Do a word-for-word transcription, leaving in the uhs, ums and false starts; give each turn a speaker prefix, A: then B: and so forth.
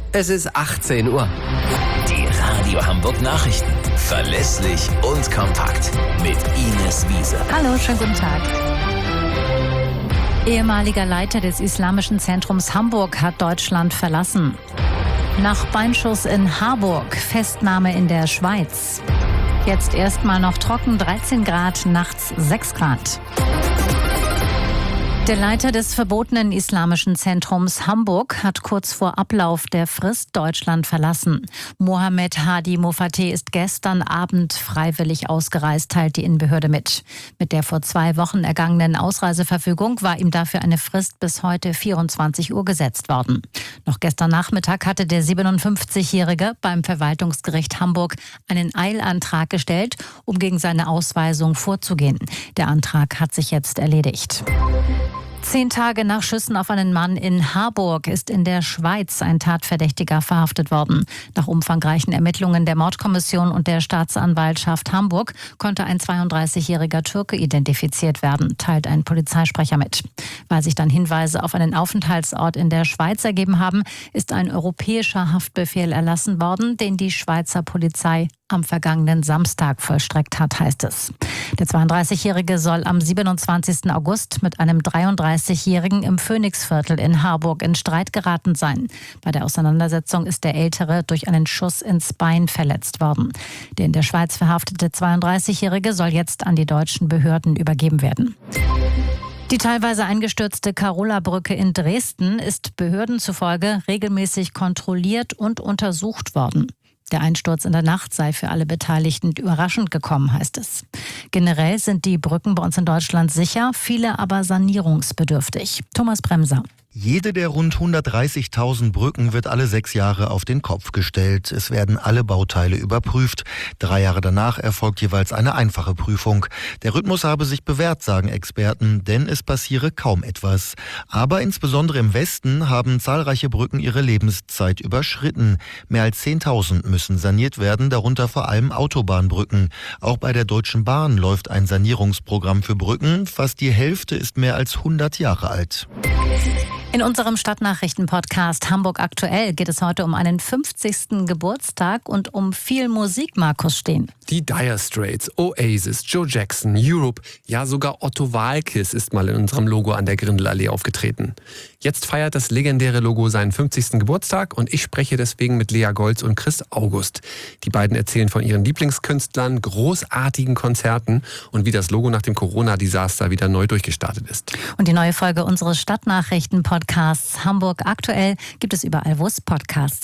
A: Es ist achtzehn Uhr.
B: Die Radio Hamburg Nachrichten. Verlässlich und kompakt. Mit Ines Wiese.
C: Hallo, schönen guten Tag. Ehemaliger Leiter des Islamischen Zentrums Hamburg hat Deutschland verlassen. Nach Beinschuss in Harburg, Festnahme in der Schweiz. Jetzt erstmal noch trocken, dreizehn Grad, nachts sechs Grad. Der Leiter des verbotenen Islamischen Zentrums Hamburg hat kurz vor Ablauf der Frist Deutschland verlassen. Mohammed Hadi Mofateh ist gestern Abend freiwillig ausgereist, teilt die Innenbehörde mit. Mit der vor zwei Wochen ergangenen Ausreiseverfügung war ihm dafür eine Frist bis heute vierundzwanzig Uhr gesetzt worden. Noch gestern Nachmittag hatte der siebenundfünfzigjährige beim Verwaltungsgericht Hamburg einen Eilantrag gestellt, um gegen seine Ausweisung vorzugehen. Der Antrag hat sich jetzt erledigt. Zehn Tage nach Schüssen auf einen Mann in Harburg ist in der Schweiz ein Tatverdächtiger verhaftet worden. Nach umfangreichen Ermittlungen der Mordkommission und der Staatsanwaltschaft Hamburg konnte ein zweiunddreißigjähriger Türke identifiziert werden, teilt ein Polizeisprecher mit. Weil sich dann Hinweise auf einen Aufenthaltsort in der Schweiz ergeben haben, ist ein europäischer Haftbefehl erlassen worden, den die Schweizer Polizei am vergangenen Samstag vollstreckt hat, heißt es. Der zweiunddreißigjährige soll am siebenundzwanzigsten August mit einem dreiunddreißigjährigen im Phoenixviertel in Harburg in Streit geraten sein. Bei der Auseinandersetzung ist der Ältere durch einen Schuss ins Bein verletzt worden. Der in der Schweiz verhaftete zweiunddreißigjährige soll jetzt an die deutschen Behörden übergeben werden. Die teilweise eingestürzte Karola-Brücke in Dresden ist Behörden zufolge regelmäßig kontrolliert und untersucht worden. Der Einsturz in der Nacht sei für alle Beteiligten überraschend gekommen, heißt es. Generell sind die Brücken bei uns in Deutschland sicher, viele aber sanierungsbedürftig. Thomas Bremser.
D: Jede der rund hundertdreißigtausend Brücken wird alle sechs Jahre auf den Kopf gestellt. Es werden alle Bauteile überprüft. Drei Jahre danach erfolgt jeweils eine einfache Prüfung. Der Rhythmus habe sich bewährt, sagen Experten, denn es passiere kaum etwas. Aber insbesondere im Westen haben zahlreiche Brücken ihre Lebenszeit überschritten. Mehr als zehntausend müssen saniert werden, darunter vor allem Autobahnbrücken. Auch bei der Deutschen Bahn läuft ein Sanierungsprogramm für Brücken. Fast die Hälfte ist mehr als hundert Jahre alt.
C: In unserem Stadtnachrichten-Podcast Hamburg aktuell geht es heute um einen fünfzigsten Geburtstag und um viel Musik, Markus Steen.
A: Die Dire Straits, Oasis, Joe Jackson, Europe, ja sogar Otto Waalkes ist mal in unserem Logo an der Grindelallee aufgetreten. Jetzt feiert das legendäre Logo seinen fünfzigsten Geburtstag und ich spreche deswegen mit Lea Golz und Chris August. Die beiden erzählen von ihren Lieblingskünstlern, großartigen Konzerten und wie das Logo nach dem Corona-Desaster wieder neu durchgestartet ist.
C: Und die neue Folge unseres Stadtnachrichten-Podcasts Hamburg aktuell gibt es überall, wo es Podcasts